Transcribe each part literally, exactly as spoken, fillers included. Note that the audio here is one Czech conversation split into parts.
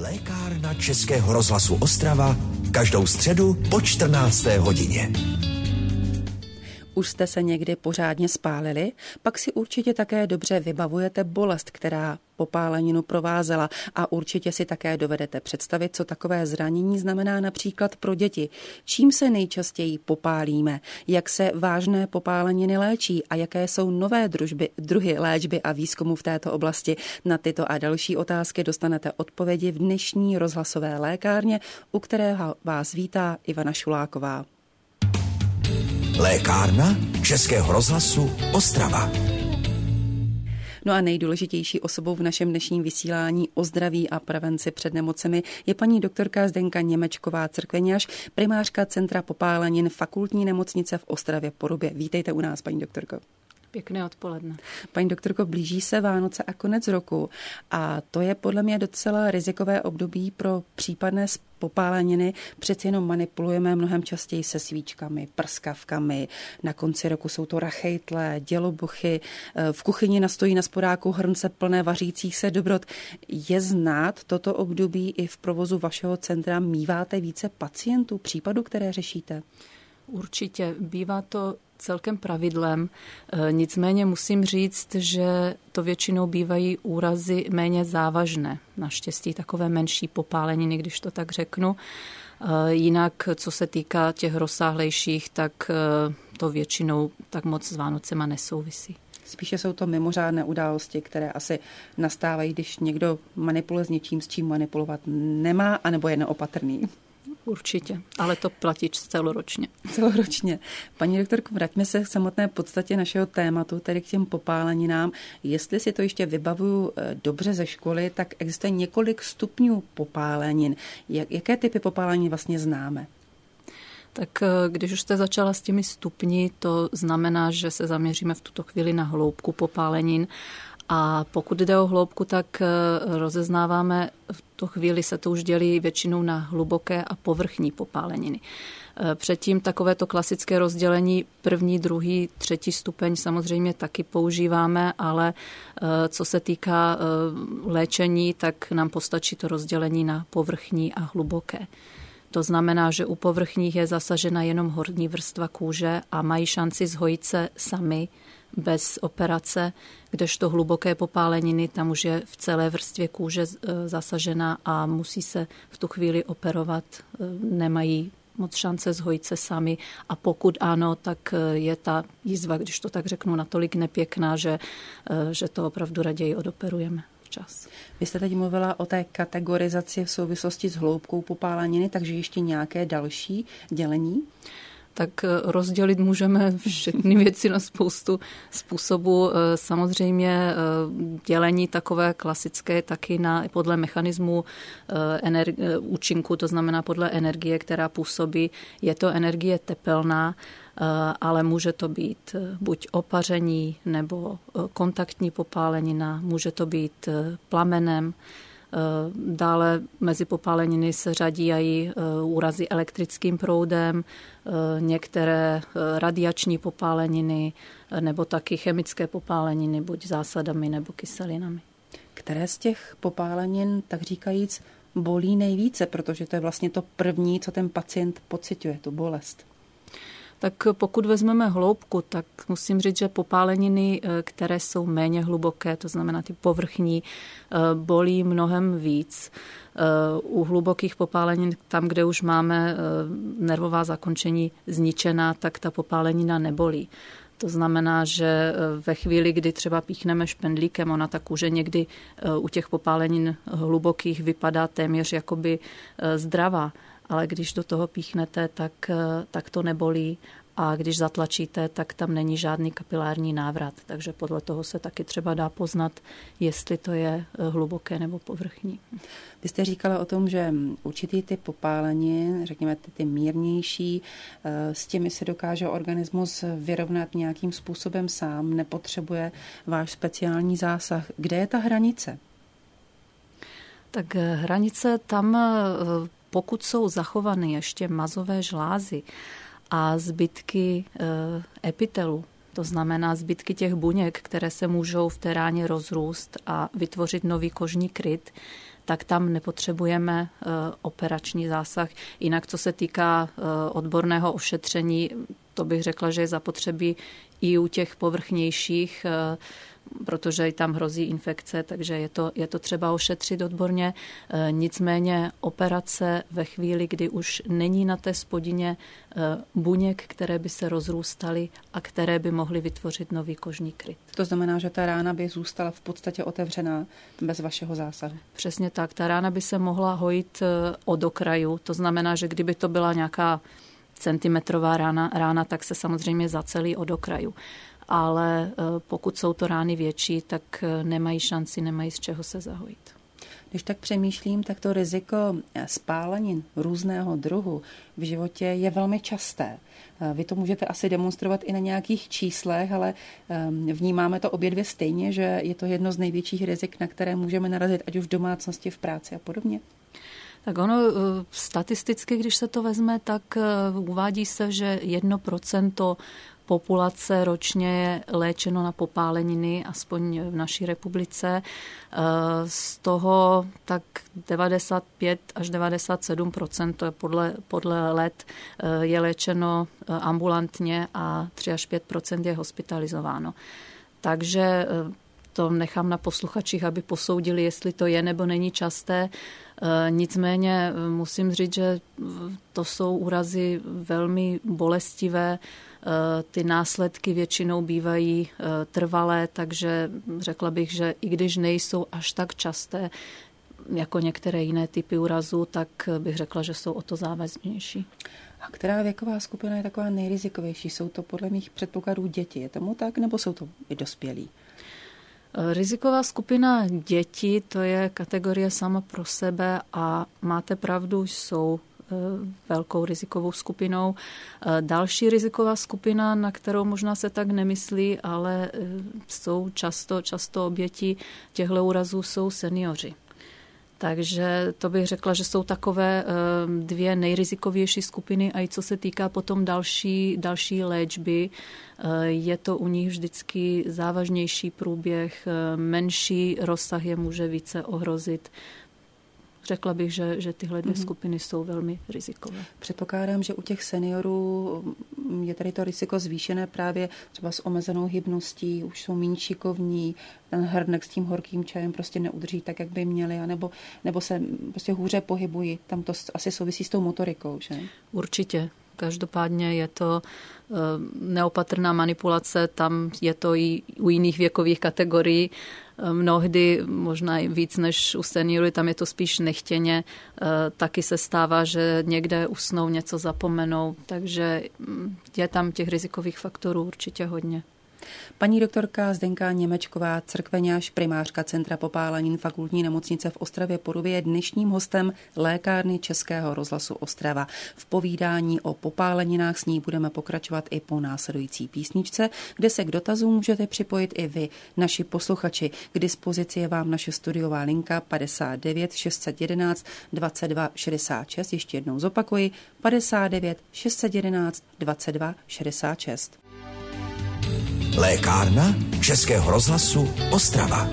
Lékárna Českého rozhlasu Ostrava každou středu po čtrnácté hodině. Už jste se někdy pořádně spálili? Pak si určitě také dobře vybavujete bolest, která popáleninu provázela, a určitě si také dovedete představit, co takové zranění znamená například pro děti. Čím se nejčastěji popálíme, jak se vážné popáleniny léčí a jaké jsou nové družby, druhy léčby a výzkumu v této oblasti. Na tyto a další otázky dostanete odpovědi v dnešní rozhlasové lékárně, u kterého vás vítá Ivana Šuláková. Lékárna Českého rozhlasu Ostrava. No a nejdůležitější osobou v našem dnešním vysílání o zdraví a prevenci před nemocemi je paní doktorka Zdenka Němečková-Crkveňáš, primářka Centra popálenin Fakultní nemocnice v Ostravě Porubě. Vítejte u nás, paní doktorko. Pěkné odpoledne. Paní doktorko, blíží se Vánoce a konec roku a to je podle mě docela rizikové období pro případné popáleniny. Přeci jenom manipulujeme mnohem častěji se svíčkami, prskavkami. Na konci roku jsou to rachejtle, dělobuchy. V kuchyni nastojí na sporáku hrnce plné vařících se dobrot. Je znát toto období i v provozu vašeho centra? Míváte více pacientů, případů, které řešíte? Určitě. Bývá to celkem pravidlem. Nicméně musím říct, že to většinou bývají úrazy méně závažné. Naštěstí takové menší popáleniny, když to tak řeknu. Jinak, co se týká těch rozsáhlejších, tak to většinou tak moc s Vánocema nesouvisí. Spíše jsou to mimořádné události, které asi nastávají, když někdo manipuluje s něčím, s čím manipulovat nemá, anebo je neopatrný. Určitě, ale to platí celoročně. Celoročně. Paní doktorko, vraťme se k samotné podstatě našeho tématu, tedy k těm popáleninám. Jestli si to ještě vybavuju dobře ze školy, tak existuje několik stupňů popálenin. Jaké typy popálenin vlastně známe? Tak když už jste začala s těmi stupni, to znamená, že se zaměříme v tuto chvíli na hloubku popálenin. A pokud jde o hloubku, tak rozeznáváme, v tu chvíli se to už dělí většinou na hluboké a povrchní popáleniny. Předtím takovéto klasické rozdělení první, druhý, třetí stupeň samozřejmě taky používáme, ale co se týká léčení, tak nám postačí to rozdělení na povrchní a hluboké. To znamená, že u povrchních je zasažena jenom horní vrstva kůže a mají šanci zhojit se sami bez operace, kdežto hluboké popáleniny, tam už je v celé vrstvě kůže zasažena a musí se v tu chvíli operovat, nemají moc šance zhojit se sami a pokud ano, tak je ta jízva, když to tak řeknu, natolik nepěkná, že, že to opravdu raději odoperujeme včas. Vy jste teď mluvila o té kategorizaci v souvislosti s hloubkou popáleniny, takže ještě nějaké další dělení? Tak rozdělit můžeme všechny věci na spoustu způsobů. Samozřejmě dělení takové klasické taky na, podle mechanismu energi- účinku, to znamená podle energie, která působí. Je to energie tepelná, ale může to být buď opaření nebo kontaktní popálenina, může to být plamenem. Dále mezi popáleniny se řadí i úrazy elektrickým proudem, některé radiační popáleniny nebo taky chemické popáleniny, buď zásadami nebo kyselinami. Které z těch popálenin, tak říkajíc, bolí nejvíce, protože to je vlastně to první, co ten pacient pociťuje, tu bolest? Tak pokud vezmeme hloubku, tak musím říct, že popáleniny, které jsou méně hluboké, to znamená ty povrchní, bolí mnohem víc. U hlubokých popálenin, tam, kde už máme nervová zakončení zničená, tak ta popálenina nebolí. To znamená, že ve chvíli, kdy třeba píchneme špendlíkem, ona ta kůže někdy u těch popálenin hlubokých vypadá téměř jakoby zdravá. Ale když do toho píchnete, tak, tak to nebolí a když zatlačíte, tak tam není žádný kapilární návrat. Takže podle toho se taky třeba dá poznat, jestli to je hluboké nebo povrchní. Vy jste říkala o tom, že určitý typ popálenin, řekněme ty, ty mírnější, s těmi se dokáže organismus vyrovnat nějakým způsobem sám, nepotřebuje váš speciální zásah. Kde je ta hranice? Tak hranice tam, pokud jsou zachovány ještě mazové žlázy a zbytky epitelu, to znamená zbytky těch buněk, které se můžou v té ráně rozrůst a vytvořit nový kožní kryt, tak tam nepotřebujeme operační zásah. Jinak, co se týká odborného ošetření, to bych řekla, že je zapotřebí i u těch povrchnějších, protože i tam hrozí infekce, takže je to, je to třeba ošetřit odborně. Nicméně operace ve chvíli, kdy už není na té spodině buněk, které by se rozrůstaly a které by mohly vytvořit nový kožní kryt. To znamená, že ta rána by zůstala v podstatě otevřená bez vašeho zásahu. Přesně tak. Ta rána by se mohla hojit od okraju. To znamená, že kdyby to byla nějaká centimetrová rána, rána, tak se samozřejmě zacelí od okraju. Ale pokud jsou to rány větší, tak nemají šanci, nemají z čeho se zahojit. Když tak přemýšlím, tak to riziko spálenin různého druhu v životě je velmi časté. Vy to můžete asi demonstrovat i na nějakých číslech, ale vnímáme to obě dvě stejně, že je to jedno z největších rizik, na které můžeme narazit, ať už v domácnosti, v práci a podobně. Tak ono statisticky, když se to vezme, tak uvádí se, že jedno procento populace ročně je léčeno na popáleniny, aspoň v naší republice. Z toho tak devadesát pět až devadesát sedm procent, to je podle, podle let, je léčeno ambulantně a tři až pět procent je hospitalizováno. Takže to nechám na posluchačích, aby posoudili, jestli to je nebo není časté. Nicméně musím říct, že to jsou úrazy velmi bolestivé. Ty následky většinou bývají trvalé, takže řekla bych, že i když nejsou až tak časté jako některé jiné typy úrazů, tak bych řekla, že jsou o to závažnější. A která věková skupina je taková nejrizikovější? Jsou to podle mých předpokladů děti? Je tomu tak, nebo jsou to i dospělí? Riziková skupina dětí, to je kategorie sama pro sebe a máte pravdu, jsou velkou rizikovou skupinou. Další riziková skupina, na kterou možná se tak nemyslí, ale jsou často, často oběti těchto úrazů, jsou seniori. Takže to bych řekla, že jsou takové dvě nejrizikovější skupiny a i co se týká potom další, další léčby, je to u nich vždycky závažnější průběh, menší rozsah je může více ohrozit. Řekla bych, že, že tyhle dvě mm-hmm. skupiny jsou velmi rizikové. Předpokládám, že u těch seniorů je tady to riziko zvýšené právě třeba s omezenou hybností, už jsou méně šikovní, ten hrnek s tím horkým čajem prostě neudrží tak, jak by měli, anebo, nebo se prostě hůře pohybují. Tam to asi souvisí s tou motorikou, že? Určitě. Každopádně je to neopatrná manipulace, tam je to i u jiných věkových kategorií. Mnohdy, možná i víc než u seniorů, tam je to spíš nechtěně. Taky se stává, že někde usnou, něco zapomenou, takže je tam těch rizikových faktorů určitě hodně. Paní doktorka Zdenka Němečková, crkveňář, primářka Centra popálenin Fakultní nemocnice v Ostravě-Porubě, je dnešním hostem lékárny Českého rozhlasu Ostrava. V povídání o popáleninách s ní budeme pokračovat i po následující písničce, kde se k dotazům můžete připojit i vy, naši posluchači. K dispozici je vám naše studiová linka padesát devět šest set jedenáct dvacet dva šedesát šest. Ještě jednou zopakuji, padesát devět šest set jedenáct dvacet dva šedesát šest. Lékárna Českého rozhlasu Ostrava.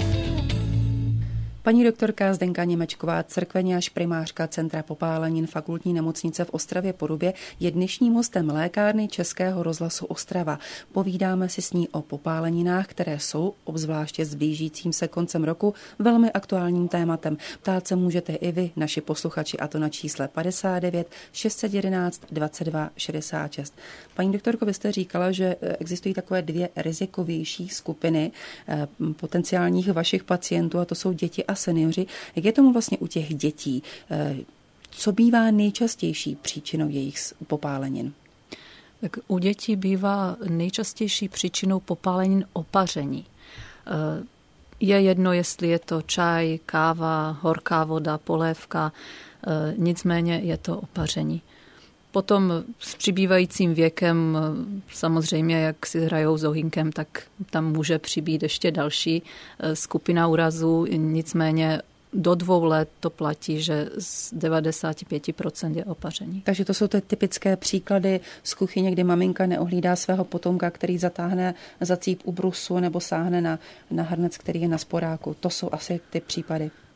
Paní doktorka Zdenka Němečková, crkveňář, primářka Centra popálenin Fakultní nemocnice v Ostravě-Porubě, je dnešním hostem lékárny Českého rozhlasu Ostrava. Povídáme si s ní o popáleninách, které jsou, obzvláště s blížícím se koncem roku, velmi aktuálním tématem. Ptát se můžete i vy, naši posluchači, a to na čísle padesát devět šest set jedenáct dvacet dva šedesát šest. Paní doktorko, vy jste říkala, že existují takové dvě rizikovější skupiny potenciálních vašich pacientů, a to jsou děti a seniori. Jak je tomu vlastně u těch dětí? Co bývá nejčastější příčinou jejich popálenin? Tak u dětí bývá nejčastější příčinou popálenin opaření. Je jedno, jestli je to čaj, káva, horká voda, polévka, nicméně je to opaření. Potom s přibývajícím věkem, samozřejmě jak si hrajou s ohýnkem, tak tam může přibýt ještě další skupina úrazů, nicméně do dvou let to platí, že z devadesát pět procent je opaření. Takže to jsou ty typické příklady z kuchyně, kdy maminka neohlídá svého potomka, který zatáhne za cíp u brusu nebo sáhne na, na hrnec, který je na sporáku. To jsou asi ty případy.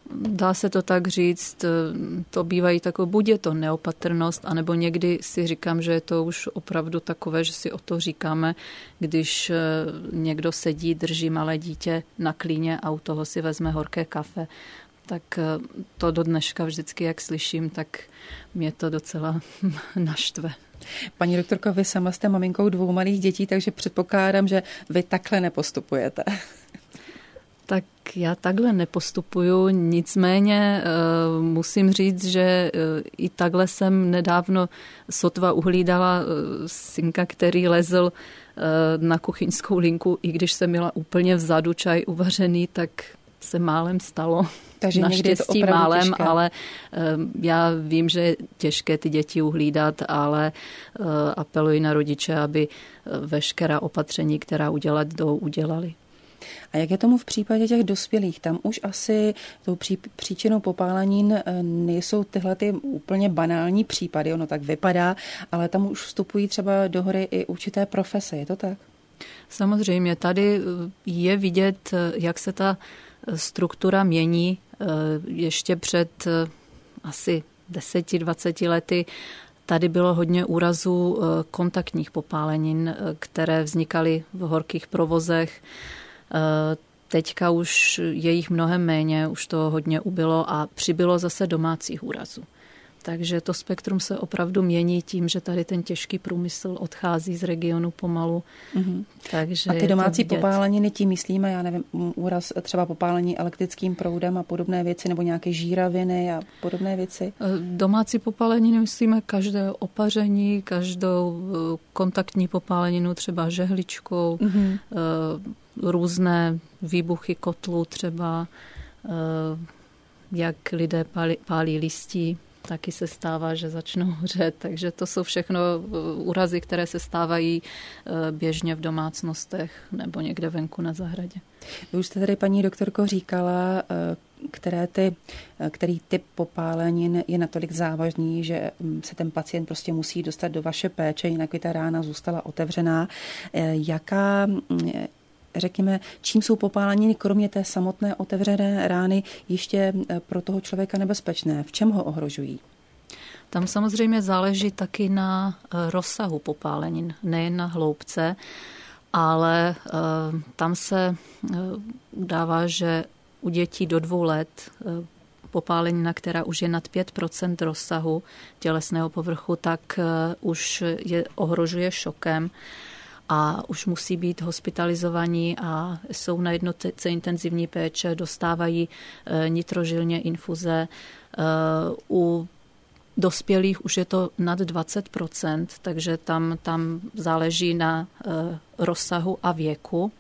Dá se to tak říct, to bývají takové, buď je to neopatrnost, anebo někdy si říkám, že je to už opravdu takové, že si o to říkáme, když někdo sedí, drží malé dítě na klíně a u toho si vezme horké kafe. Tak to do dneška vždycky, jak slyším, tak mě to docela naštve. Paní doktorko, vy sama jste maminkou dvou malých dětí, takže předpokládám, že vy takhle nepostupujete. Tak já takhle nepostupuju, nicméně uh, musím říct, že uh, i takhle jsem nedávno sotva uhlídala uh, synka, který lezl uh, na kuchyňskou linku, i když jsem měla úplně vzadu čaj uvařený, tak se málem stalo. Takže naštěstí málem, těžké. Ale uh, já vím, že je těžké ty děti uhlídat, ale uh, apeluji na rodiče, aby uh, veškerá opatření, která udělat jdou, udělali. A jak je tomu v případě těch dospělých? Tam už asi tou pří, příčinou popálenin nejsou tyhle ty úplně banální případy, ono tak vypadá, ale tam už vstupují třeba do hry i určité profese, je to tak? Samozřejmě, tady je vidět, jak se ta struktura mění. Ještě před asi deseti dvaceti lety tady bylo hodně úrazů kontaktních popálenin, které vznikaly v horkých provozech. Teďka už je jich mnohem méně, už to hodně ubylo a přibylo zase domácích úrazů. Takže to spektrum se opravdu mění tím, že tady ten těžký průmysl odchází z regionu pomalu. Mm-hmm. Takže a ty domácí popáleniny, tím myslíme, já nevím, úraz třeba popálení elektrickým proudem a podobné věci, nebo nějaké žíraviny a podobné věci? Domácí popáleniny myslíme každé opaření, každou kontaktní popáleninu, třeba žehličkou, mm-hmm. různé výbuchy kotlů třeba, jak lidé pálí, pálí listí, taky se stává, že začnou hořet, takže to jsou všechno úrazy, které se stávají běžně v domácnostech nebo někde venku na zahradě. Vy už jste tady, paní doktorko, říkala, které ty, který typ popálenin je natolik závažný, že se ten pacient prostě musí dostat do vaše péče, jinak by ta rána zůstala otevřená. Jaká řekněme, čím jsou popáleniny, kromě té samotné otevřené rány, ještě pro toho člověka nebezpečné? V čem ho ohrožují? Tam samozřejmě záleží taky na rozsahu popálenin, nejen na hloubce, ale tam se udává, že u dětí do dvou let popálenina, která už je nad pět procent rozsahu tělesného povrchu, tak už je ohrožuje šokem a už musí být hospitalizovaní a jsou na jednotce intenzivní péče, dostávají nitrožilně infuze. U dospělých už je to nad dvacet procent, takže tam, tam záleží na rozsahu a věku.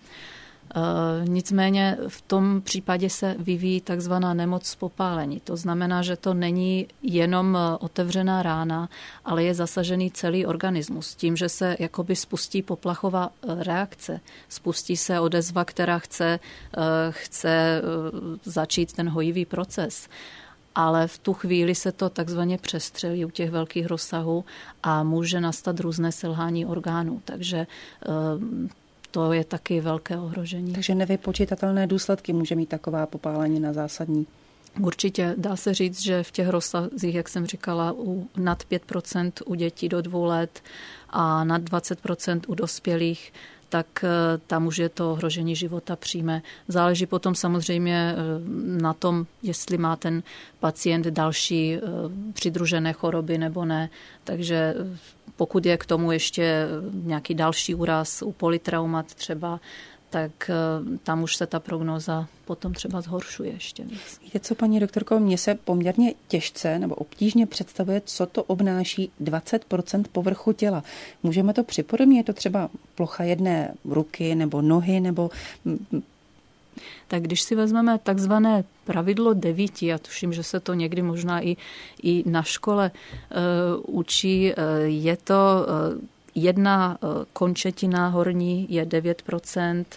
Nicméně v tom případě se vyvíjí takzvaná nemoc z popálení. To znamená, že to není jenom otevřená rána, ale je zasažený celý organismus. Tím, že se jakoby spustí poplachová reakce, spustí se odezva, která chce, chce začít ten hojivý proces. Ale v tu chvíli se to takzvaně přestřelí u těch velkých rozsahů a může nastat různé selhání orgánů. Takže to je taky velké ohrožení. Takže nevypočitatelné důsledky může mít taková popálenina zásadní. Určitě dá se říct, že v těch rozsazích, jak jsem říkala, u nad pět procent u dětí do dvou let a nad dvacet procent u dospělých, tak tam už je to ohrožení života přímé. Záleží potom samozřejmě na tom, jestli má ten pacient další přidružené choroby nebo ne. Takže pokud je k tomu ještě nějaký další úraz u polytraumat třeba, tak tam už se ta prognóza potom třeba zhoršuje ještě víc. Víte co, paní doktorko, mně se poměrně těžce nebo obtížně představuje, co to obnáší dvacet procent povrchu těla. Můžeme to připodobnit? Je to třeba plocha jedné ruky nebo nohy nebo... Tak když si vezmeme takzvané pravidlo devíti, já tuším, že se to někdy možná i, i na škole uh, učí, uh, je to... Uh, Jedna končetina horní je devět procent,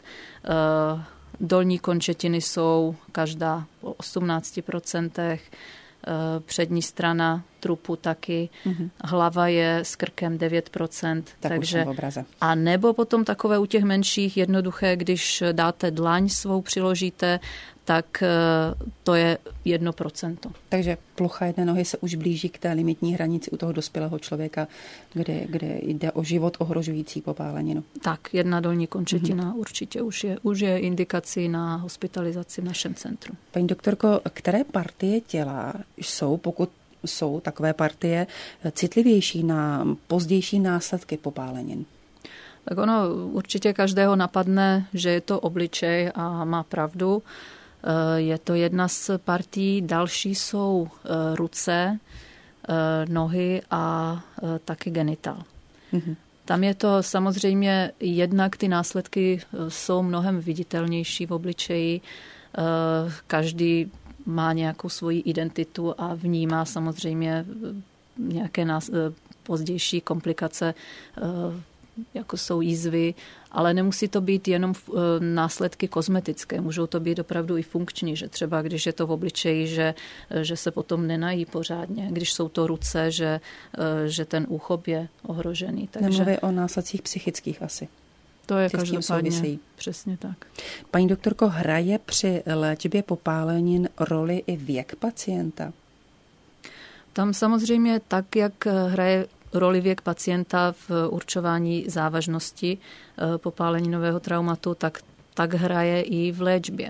dolní končetiny jsou každá po osmnáct procent, přední strana trupu taky, mm-hmm. hlava je s krkem devět procent. Tak takže, v obraze. A nebo potom takové u těch menších jednoduché, když dáte dlaň svou přiložíte, tak to je jedno procento. Takže plocha jedné nohy se už blíží k té limitní hranici u toho dospělého člověka, kde, kde jde o život ohrožující popáleninu. Tak, jedna dolní končetina mm-hmm. určitě už je, už je indikací na hospitalizaci v našem centru. Paní doktorko, které partie těla jsou, pokud jsou takové partie, citlivější na pozdější následky popálenin? Tak ono určitě každého napadne, že je to obličej a má pravdu. Je to jedna z partií, další jsou ruce, nohy a taky genital. Mm-hmm. Tam je to samozřejmě jednak ty následky jsou mnohem viditelnější v obličeji. Každý má nějakou svoji identitu a vnímá samozřejmě nějaké nás, pozdější komplikace, jako jsou jízvy, ale nemusí to být jenom následky kozmetické. Můžou to být opravdu i funkční, že třeba když je to v obličeji, že, že se potom nenají pořádně. Když jsou to ruce, že, že ten úchop je ohrožený. Takže nemluví o následcích psychických asi. To je každopádně přesně tak. Paní doktorko, hraje při léčbě popálenin roli i věk pacienta? Tam samozřejmě tak, jak hraje roli věk pacienta v určování závažnosti popáleninového traumatu, tak, tak hraje i v léčbě.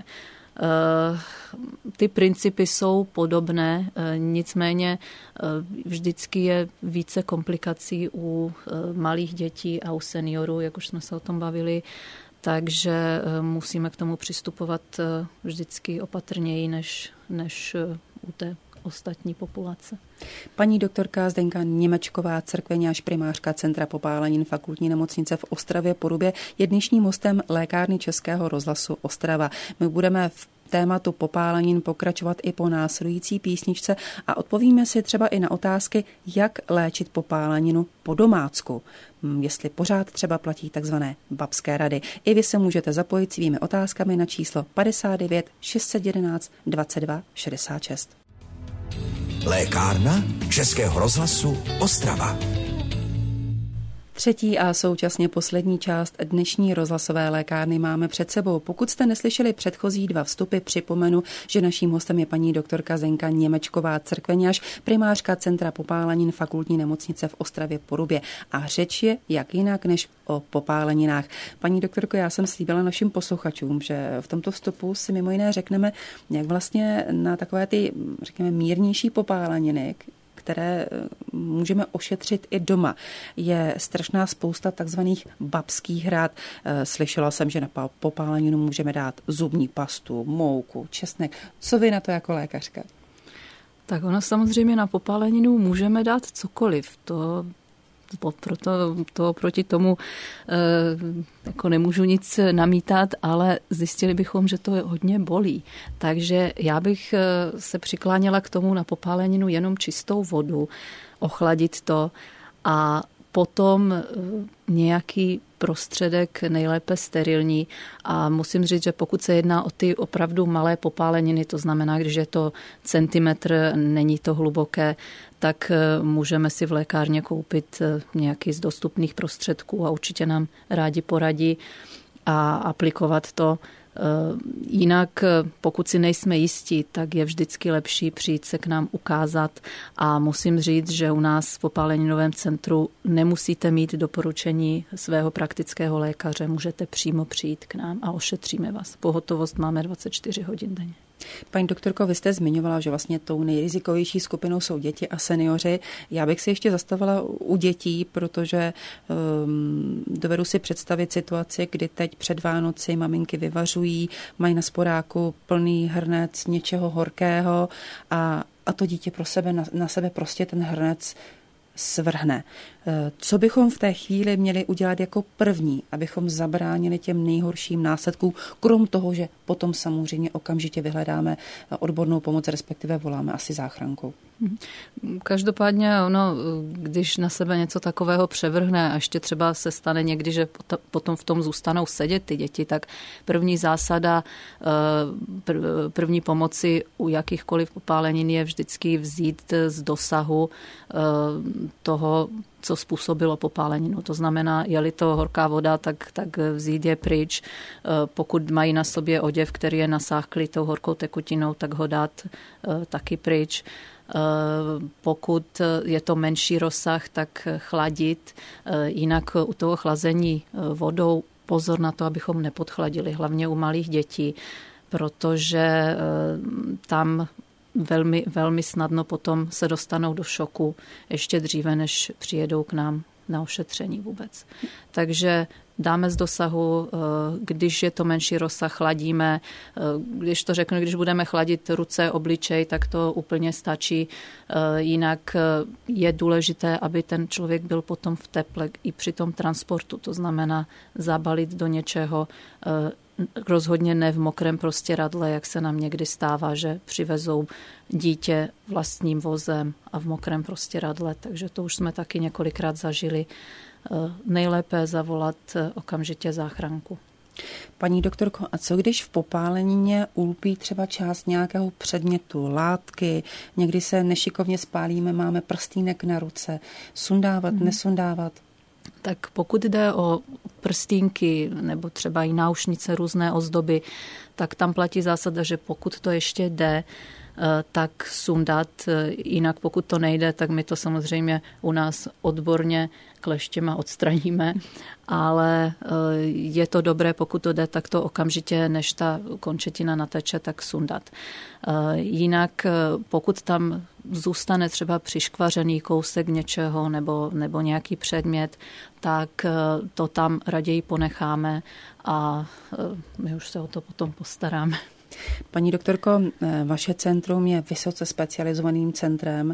Ty principy jsou podobné, nicméně vždycky je více komplikací u malých dětí a u seniorů, jak už jsme se o tom bavili, takže musíme k tomu přistupovat vždycky opatrněji než, než u té ostatní populace. Paní doktorka Zdenka Němečková, cerkveňář, primářka Centra popálenin Fakultní nemocnice v Ostravě Porubě, je dnešním hostem lékárny Českého rozhlasu Ostrava. My budeme v tématu popálenin pokračovat i po následující písničce a odpovíme si třeba i na otázky, jak léčit popáleninu po domácku. Jestli pořád třeba platí takzvané babské rady. I vy se můžete zapojit svými otázkami na číslo padesát devět šest set jedenáct dvacet dva šedesát šest. Lékárna Českého rozhlasu Ostrava. Třetí a současně poslední část dnešní rozhlasové lékárny máme před sebou. Pokud jste neslyšeli předchozí dva vstupy, připomenu, že naším hostem je paní doktorka Zdenka Němečková, cerkveňář, primářka Centra popálenin Fakultní nemocnice v Ostravě Porubě. A řeč je jak jinak než o popáleninách. Paní doktorko, já jsem slíbila našim posluchačům, že v tomto vstupu si mimo jiné řekneme, jak vlastně na takové ty, řekněme, mírnější popáleniny, které můžeme ošetřit i doma. Je strašná spousta takzvaných babských rad. Slyšela jsem, že na popáleninu můžeme dát zubní pastu, mouku, česnek. Co vy na to jako lékařka? Tak ono samozřejmě na popáleninu můžeme dát cokoliv. To proto to proti tomu jako nemůžu nic namítat, ale zjistili bychom, že to hodně bolí. Takže já bych se přikláněla k tomu na popáleninu jenom čistou vodu, ochladit to a potom nějaký prostředek, nejlépe sterilní. A musím říct, že pokud se jedná o ty opravdu malé popáleniny, to znamená, když je to centimetr, není to hluboké, tak můžeme si v lékárně koupit nějaký z dostupných prostředků a určitě nám rádi poradí a aplikovat to. Jinak, pokud si nejsme jistí, tak je vždycky lepší přijít se k nám ukázat a musím říct, že u nás v popáleninovém centru nemusíte mít doporučení svého praktického lékaře, můžete přímo přijít k nám a ošetříme vás. Pohotovost máme dvacet čtyři hodin denně. Paní doktorko, vy jste zmiňovala, že vlastně tou nejrizikovější skupinou jsou děti a seniori. Já bych si ještě zastavila u dětí, protože um, dovedu si představit situaci, kdy teď před Vánoci maminky vyvařují, mají na sporáku plný hrnec něčeho horkého a, a to dítě pro sebe, na, na sebe prostě ten hrnec svrhne. Co bychom v té chvíli měli udělat jako první, abychom zabránili těm nejhorším následkům, krom toho, že potom samozřejmě okamžitě vyhledáme odbornou pomoc, respektive voláme asi záchrankou? Každopádně ono, když na sebe něco takového převrhne a ještě třeba se stane někdy, že potom v tom zůstanou sedět ty děti, tak první zásada první pomoci u jakýchkoliv popálenin je vždycky vzít z dosahu toho, co způsobilo popáleninu. To znamená, je-li to horká voda, tak, tak vzít je pryč. Pokud mají na sobě oděv, který je nasáklý tou horkou tekutinou, tak ho dát taky pryč. Pokud je to menší rozsah, tak chladit. Jinak u toho chlazení vodou pozor na to, abychom nepodchladili, hlavně u malých dětí, protože tam velmi, velmi snadno potom se dostanou do šoku ještě dříve, než přijedou k nám na ošetření vůbec. Takže dáme z dosahu, když je to menší rozsah, chladíme. Když to řeknu, když budeme chladit ruce, obličej, tak to úplně stačí. Jinak je důležité, aby ten člověk byl potom v teple i při tom transportu. To znamená zabalit do něčeho, rozhodně ne v mokrém prostěradle, jak se nám někdy stává, že přivezou dítě vlastním vozem a v mokrém prostěradle. Takže to už jsme taky několikrát zažili. Nejlépe zavolat okamžitě záchranku. Paní doktorko, a co když v popálenině ulpí třeba část nějakého předmětu, látky, někdy se nešikovně spálíme, máme prstýnek na ruce, sundávat, hmm. nesundávat? Tak pokud jde o prstínky nebo třeba i náušnice, různé ozdoby, tak tam platí zásada, že pokud to ještě jde, tak sundat. Jinak pokud to nejde, tak my to samozřejmě u nás odborně kleštěma odstraníme, ale je to dobré, pokud to jde, tak to okamžitě, než ta končetina nateče, tak sundat. Jinak pokud tam zůstane třeba přiškvařený kousek něčeho nebo, nebo nějaký předmět, tak to tam raději ponecháme a my už se o to potom postaráme. Paní doktorko, vaše centrum je vysoce specializovaným centrem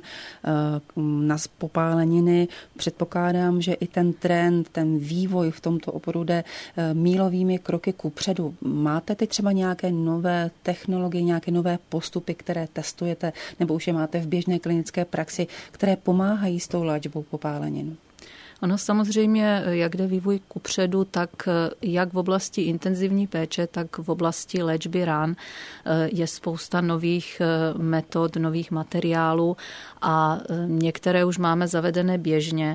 na popáleniny. Předpokládám, že i ten trend, ten vývoj v tomto oboru jde mílovými kroky kupředu. Máte teď třeba nějaké nové technologie, nějaké nové postupy, které testujete, nebo už je máte v běžné klinické praxi, které pomáhají s tou léčbou popálenin? Ono samozřejmě, jak jde vývoj kupředu, tak jak v oblasti intenzivní péče, tak v oblasti léčby ran je spousta nových metod, nových materiálů a některé už máme zavedené běžně.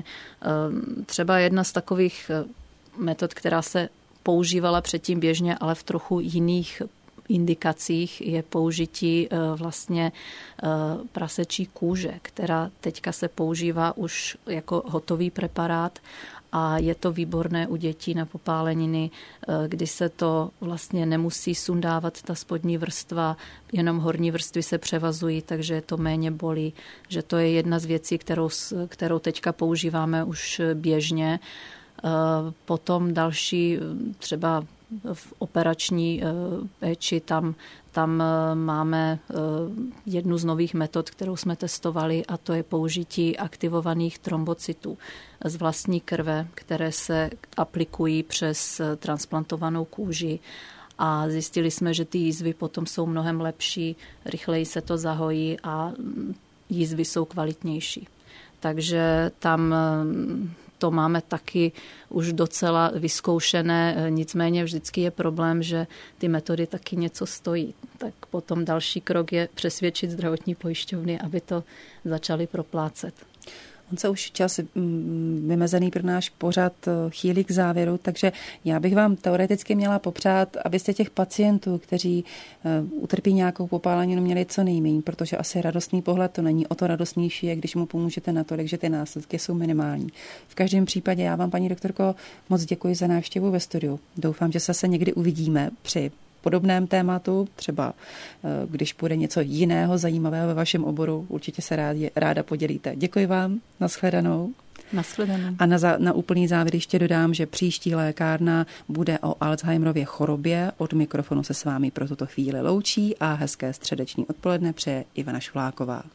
Třeba jedna z takových metod, která se používala předtím běžně, ale v trochu jiných indikacích, je použití vlastně prasečí kůže, která teďka se používá už jako hotový preparát a je to výborné u dětí na popáleniny, kdy se to vlastně nemusí sundávat ta spodní vrstva, jenom horní vrstvy se převazují, takže to méně bolí, že to je jedna z věcí, kterou, kterou teďka používáme už běžně. Potom další třeba v operační péči, tam, tam máme jednu z nových metod, kterou jsme testovali, a to je použití aktivovaných trombocytů z vlastní krve, které se aplikují přes transplantovanou kůži. A zjistili jsme, že ty jízvy potom jsou mnohem lepší, rychleji se to zahojí a jízvy jsou kvalitnější. Takže tam to máme taky už docela vyzkoušené, nicméně vždycky je problém, že ty metody taky něco stojí. Tak potom další krok je přesvědčit zdravotní pojišťovny, aby to začaly proplácet. On se už čas vymezený pro náš pořad chýlí k závěru, takže já bych vám teoreticky měla popřát, abyste těch pacientů, kteří utrpí nějakou popáleninu, měli co nejméně, protože asi radostný pohled to není, o to radostnější je, když mu pomůžete natolik, že ty následky jsou minimální. V každém případě já vám, paní doktorko, moc děkuji za návštěvu ve studiu. Doufám, že se někdy uvidíme při podobném tématu, třeba když bude něco jiného zajímavého ve vašem oboru, určitě se rádi, ráda podělíte. Děkuji vám, nashledanou. Nashledanou. A na, na úplný závěr ještě dodám, že příští lékárna bude o Alzheimerově chorobě. Od mikrofonu se s vámi pro tuto chvíli loučí a hezké středeční odpoledne přeje Ivana Šuláková.